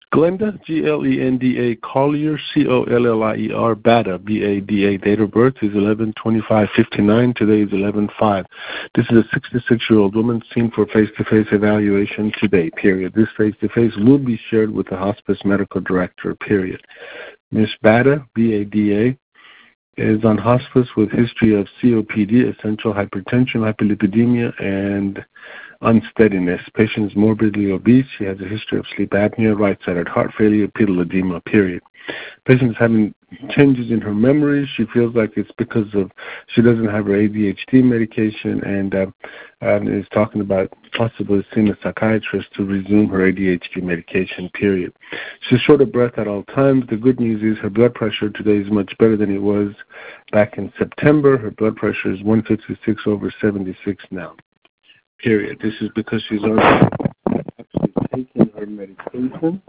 Glenda, Glenda Collier, Collier, Bada, Bada. Date of birth is 11/25/59. Today is 11/5. This is a 66-year-old woman seen for face-to-face evaluation today, period. This face-to-face will be shared with the hospice medical director, period. Miss Bada, Bada, is on hospice with history of COPD, essential hypertension, hyperlipidemia, and unsteadiness. Patient is morbidly obese. She has a history of sleep apnea, right-sided heart failure, pedal edema, period. Patient is having changes in her memory. She feels like it's because of she doesn't have her ADHD medication and is talking about possibly seeing a psychiatrist to resume her ADHD medication, period. She's short of breath at all times. The good news is her blood pressure today is much better than it was back in September. Her blood pressure is 156/76 now, period. This is because she's already actually taking her medication.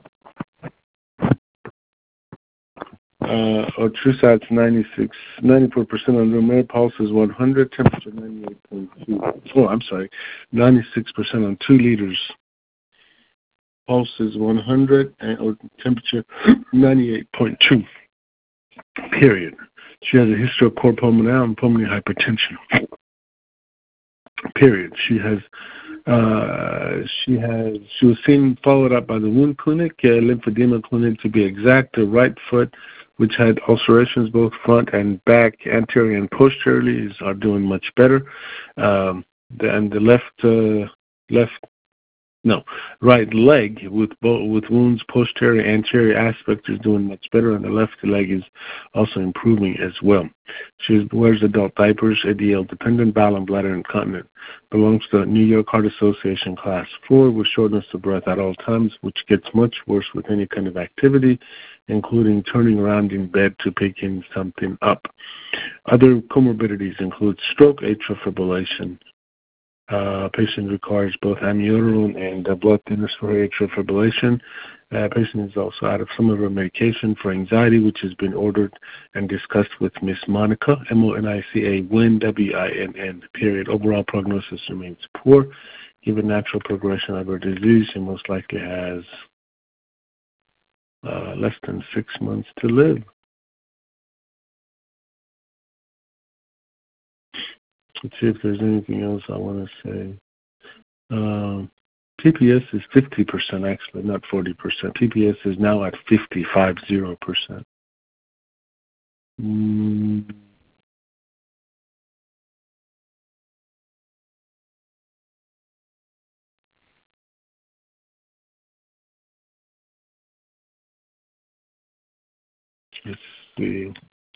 Trusat's 94% on room air, pulse is 100, temperature 98.2. Oh, I'm sorry, 96% on 2 liters. Pulse is 100, or temperature 98.2, period. She has a history of cor pulmonale and pulmonary hypertension, period. She was seen, followed up by the wound clinic, lymphedema clinic to be exact. The right foot, which had ulcerations both front and back, anterior and posteriorly, are doing much better. And the right leg with wounds posterior, anterior aspect is doing much better, and the left leg is also improving as well. She wears adult diapers, ADL dependent, bowel and bladder incontinent. Belongs to New York Heart Association Class 4 with shortness of breath at all times, which gets much worse with any kind of activity, including turning around in bed to picking something up. Other comorbidities include stroke, atrial fibrillation. Patient requires both amiodarone and blood thinners for atrial fibrillation. Patient is also out of some of her medication for anxiety, which has been ordered and discussed with Miss Monica, Monica, Winn, Winn, period. Overall prognosis remains poor. Given natural progression of her disease, she most likely has less than 6 months to live. Let's see if there's anything else I want to say. PPS is 50%, actually, not 40%. PPS is now at 50%. Let's see.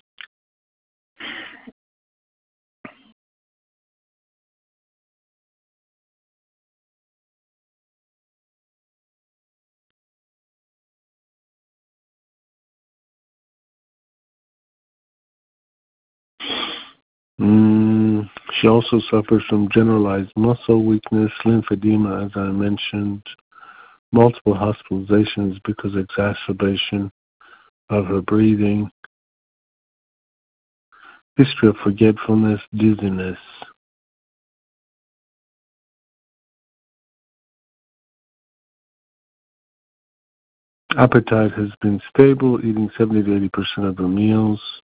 She also suffers from generalized muscle weakness, lymphedema, as I mentioned, multiple hospitalizations because of exacerbation of her breathing, history of forgetfulness, dizziness. Appetite has been stable, eating 70 to 80% of her meals.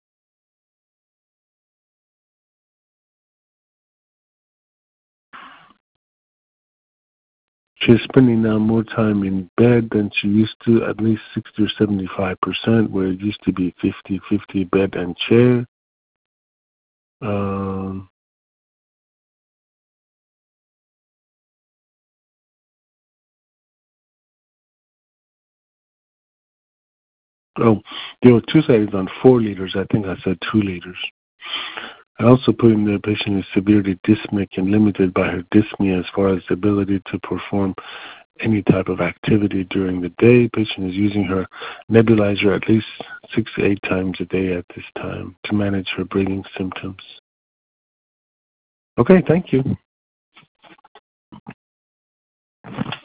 She's spending now more time in bed than she used to, at least 60 or 75%, where it used to be 50-50 bed and chair. There were 2 settings on 4 liters. I think I said 2 liters. I also put in the patient is severely dysmic and limited by her dyspnea as far as the ability to perform any type of activity during the day. Patient is using her nebulizer at least 6 to 8 times a day at this time to manage her breathing symptoms. Okay, thank you.